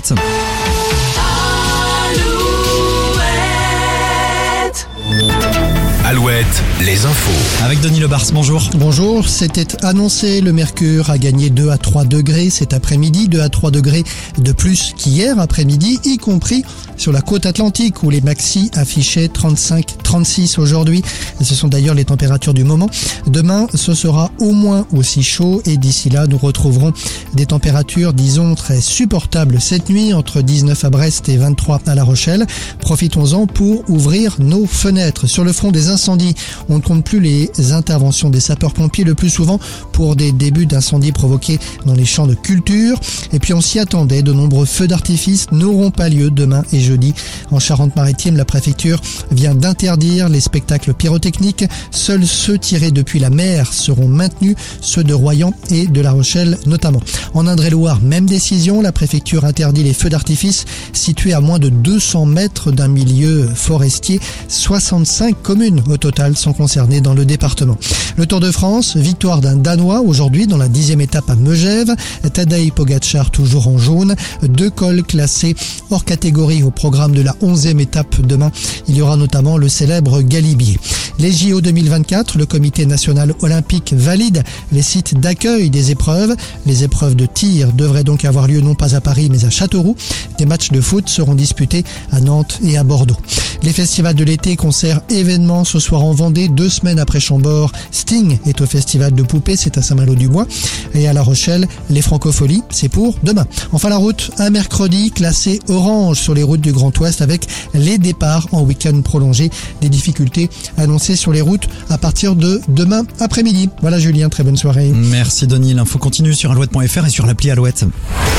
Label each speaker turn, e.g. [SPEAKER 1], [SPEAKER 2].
[SPEAKER 1] Alouette.
[SPEAKER 2] Alouette, les infos.
[SPEAKER 1] Avec Denis Lebars, bonjour.
[SPEAKER 3] Bonjour, c'était annoncé, le mercure a gagné 2 à 3 degrés cet après-midi, 2 à 3 degrés de plus qu'hier après-midi, y compris sur la côte atlantique où les maxis affichaient 35-36 aujourd'hui. Ce sont d'ailleurs les températures du moment. Demain, ce sera au moins aussi chaud et d'ici là, nous retrouverons des températures, disons, très supportables cette nuit, entre 19 à Brest et 23 à La Rochelle. Profitons-en pour ouvrir nos fenêtres. Sur le front des incendies, on ne compte plus les interventions des sapeurs-pompiers, le plus souvent pour des débuts d'incendie provoqués dans les champs de culture. Et puis on s'y attendait, de nombreux feux d'artifice n'auront pas lieu demain et jeudi. En Charente-Maritime, la préfecture vient d'interdire les spectacles pyrotechniques. Seuls ceux tirés depuis la mer seront maintenus, ceux de Royan et de La Rochelle notamment. En Indre-et-Loire, même décision, la préfecture interdit les feux d'artifice situés à moins de 200 mètres d'un milieu forestier. 65 communes au total sont concernées dans le département. Le Tour de France, victoire d'un Danois aujourd'hui dans la 10e étape à Megève. Tadej Pogačar toujours en jaune. 2 cols classés hors catégorie au programme de la 11e étape demain. Il y aura notamment le célèbre Galibier. Les JO 2024, le comité national olympique valide les sites d'accueil des épreuves. Les épreuves de tir devraient donc avoir lieu non pas à Paris mais à Châteauroux. Des matchs de foot seront disputés à Nantes et à Bordeaux. Les festivals de l'été, concerts, événements ce soir en Vendée, 2 semaines après Chambord. Sting est au festival de Poupée, c'est à Saint-Malo-du-Bois. Et à La Rochelle, les Francopholies, c'est pour demain. Enfin la route, un mercredi classé orange sur les routes du Grand Ouest avec les départs en week-end prolongé. Des difficultés annoncées sur les routes à partir de demain après-midi. Voilà Julien, très bonne soirée.
[SPEAKER 1] Merci Denis, l'info continue sur alouette.fr et sur l'appli Alouette.